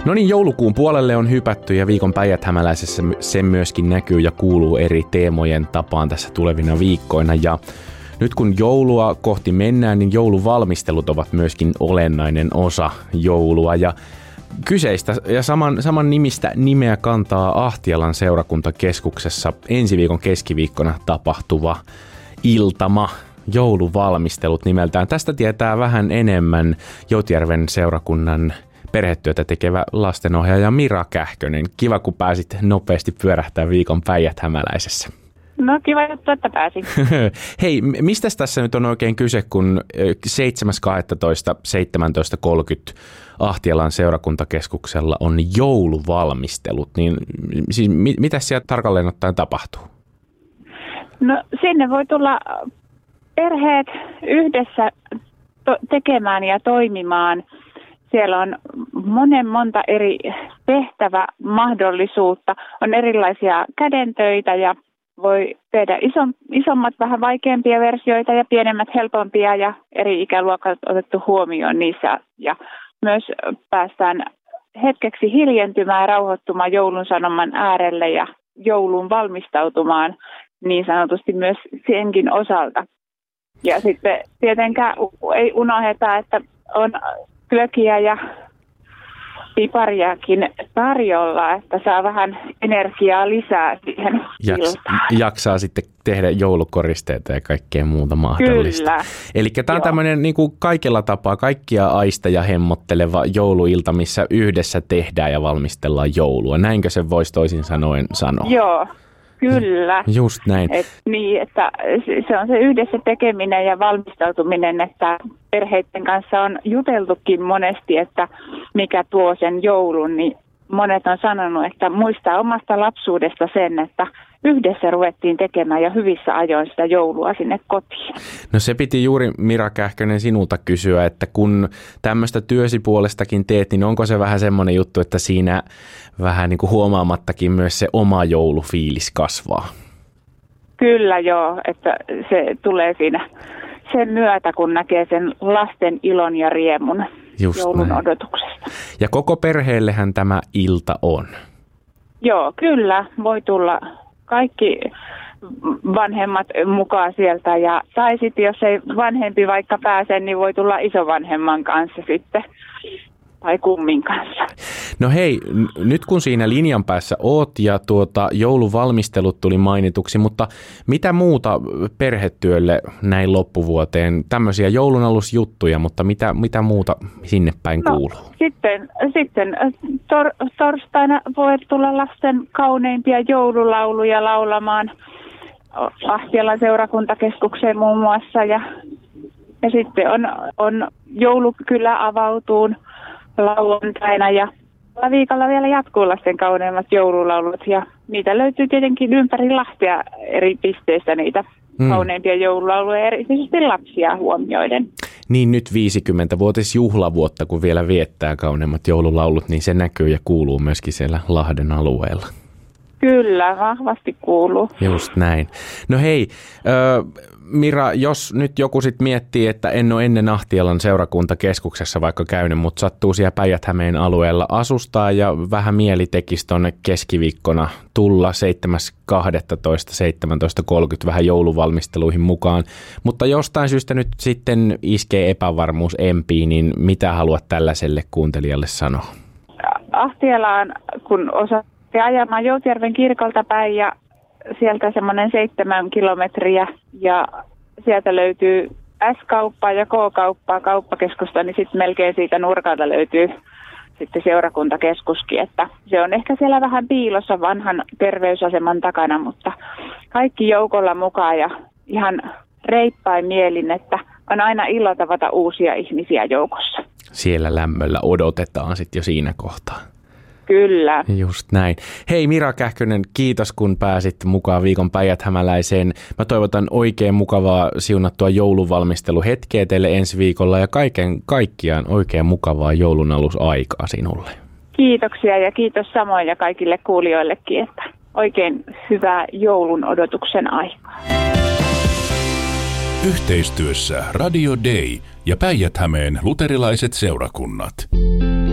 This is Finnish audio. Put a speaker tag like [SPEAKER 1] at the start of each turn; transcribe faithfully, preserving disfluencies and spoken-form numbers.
[SPEAKER 1] No niin, joulukuun puolelle on hypätty ja viikon Päijät-Hämäläisessä se myöskin näkyy ja kuuluu eri teemojen tapaan tässä tulevina viikkoina. Ja nyt kun joulua kohti mennään, niin jouluvalmistelut ovat myöskin olennainen osa joulua. Ja kyseistä ja saman, saman nimistä nimeä kantaa Ahtialan seurakuntakeskuksessa ensi viikon keskiviikkona tapahtuva iltama. Jouluvalmistelut nimeltään. Tästä tietää vähän enemmän Joutjärven seurakunnan perhetyötä tekevä lastenohjaaja Mira Kähkönen. Kiva, kun pääsit nopeasti pyörähtää viikon Päijät-Hämäläisessä.
[SPEAKER 2] No kiva juttu, että pääsin.
[SPEAKER 1] Hei, mistä tässä nyt on oikein kyse, kun seitsemäs kahdestoista seitsemäntoista kolmekymmentä Ahtialan seurakuntakeskuksella on jouluvalmistelut, niin siis mit, mitä siellä tarkalleen ottaen tapahtuu?
[SPEAKER 2] No sinne voi tulla perheet yhdessä to- tekemään ja toimimaan. Siellä on monen monta eri tehtävämahdollisuutta. On erilaisia kädentöitä ja voi tehdä isom, isommat, vähän vaikeampia versioita ja pienemmät helpompia ja eri ikäluokat otettu huomioon niissä. Ja myös päästään hetkeksi hiljentymään ja rauhoittumaan joulun sanoman äärelle ja joulun valmistautumaan niin sanotusti myös senkin osalta. Ja sitten tietenkään ei unohdeta, että on glögiä ja pipariakin tarjolla, että saa vähän energiaa lisää siihen
[SPEAKER 1] Jaks, jaksaa sitten tehdä joulukoristeita ja kaikkea muuta mahdollista.
[SPEAKER 2] Kyllä.
[SPEAKER 1] Eli tämä on tämmöinen niin kuin kaikella tapaa kaikkia aisteja hemmotteleva jouluilta, missä yhdessä tehdään ja valmistellaan joulua. Näinkö se voisi toisin sanoen sanoa?
[SPEAKER 2] Joo. Kyllä.
[SPEAKER 1] Just näin.
[SPEAKER 2] Et, niin, että se on se yhdessä tekeminen ja valmistautuminen, että perheiden kanssa on juteltukin monesti, että mikä tuo sen joulun, niin monet on sanonut, että muistaa omasta lapsuudesta sen, että yhdessä ruvettiin tekemään ja hyvissä ajoin sitä joulua sinne kotiin.
[SPEAKER 1] No se piti juuri Mira Kähkönen sinulta kysyä, että kun tämmöistä työsi puolestakin teet, niin onko se vähän semmoinen juttu, että siinä vähän niin kuin huomaamattakin myös se oma joulufiilis kasvaa?
[SPEAKER 2] Kyllä joo, että se tulee siinä sen myötä, kun näkee sen lasten ilon ja riemun Just joulun näin. Odotuksesta.
[SPEAKER 1] Ja koko perheellehän tämä ilta on?
[SPEAKER 2] Joo, kyllä. Voi tulla kaikki vanhemmat mukaan sieltä. Ja, tai sitten jos ei vanhempi vaikka pääse, niin voi tulla isovanhemman kanssa sitten. Tai kummin kanssa.
[SPEAKER 1] No hei, nyt kun siinä linjan päässä oot ja tuota, jouluvalmistelut tuli mainituksi, mutta mitä muuta perhetyölle näin loppuvuoteen? Tämmöisiä joulunalusjuttuja, mutta mitä, mitä muuta sinne päin no, kuuluu?
[SPEAKER 2] Sitten, sitten tor, torstaina voi tulla lasten kauneimpia joululauluja laulamaan Ahtialan seurakuntakeskukseen muun muassa. Ja, ja sitten on, on joulukylä avautuun lauantaina ja tällä viikolla vielä jatkuu lasten kauneimmat joululaulut ja niitä löytyy tietenkin ympäri Lahtea eri pisteistä niitä mm. kauneimpia joululauluja, erityisesti lapsia huomioiden.
[SPEAKER 1] Niin nyt viisikymmenvuotisjuhlavuotta, kun vielä viettää kauneimmat joululaulut, niin se näkyy ja kuuluu myöskin siellä Lahden alueella.
[SPEAKER 2] Kyllä, vahvasti kuuluu.
[SPEAKER 1] Just näin. No hei, äh, Mira, jos nyt joku sit miettii, että en ole ennen Ahtialan seurakuntakeskuksessa vaikka käynyt, mutta sattuu siellä Päijät-Hämeen alueella asustaa ja vähän mieli tekisi tuonne keskiviikkona tulla seitsemäs kahdestoista seitsemäntoista kolmekymmentä vähän jouluvalmisteluihin mukaan, mutta jostain syystä nyt sitten iskee epävarmuus empiin, niin mitä haluat tällaiselle kuuntelijalle sanoa?
[SPEAKER 2] Ahtialaan, kun osaat ajamaan Joutjärven kirkolta päin ja sieltä semmoinen seitsemän kilometriä ja sieltä löytyy S-kauppaa ja K-kauppaa kauppakeskusta, niin sitten melkein siitä nurkalta löytyy sitten seurakuntakeskuskin, että se on ehkä siellä vähän piilossa vanhan terveysaseman takana, mutta kaikki joukolla mukaan ja ihan reippain mielin, että on aina ilo tavata uusia ihmisiä joukossa.
[SPEAKER 1] Siellä lämmöllä odotetaan sitten jo siinä kohtaa.
[SPEAKER 2] Kyllä.
[SPEAKER 1] Just näin. Hei Mira Kähkönen, kiitos kun pääsit mukaan viikon Päijät-Hämäläiseen. Mä toivotan oikein mukavaa siunattua jouluvalmisteluhetkeä teille ensi viikolla ja kaiken kaikkiaan oikein mukavaa joulunalusaikaa sinulle. Kiitoksia ja kiitos samoin ja kaikille kuulijoillekin, että oikein hyvää joulun odotuksen aikaa.
[SPEAKER 3] Yhteistyössä Radio Day ja Päijät-Hämeen luterilaiset seurakunnat.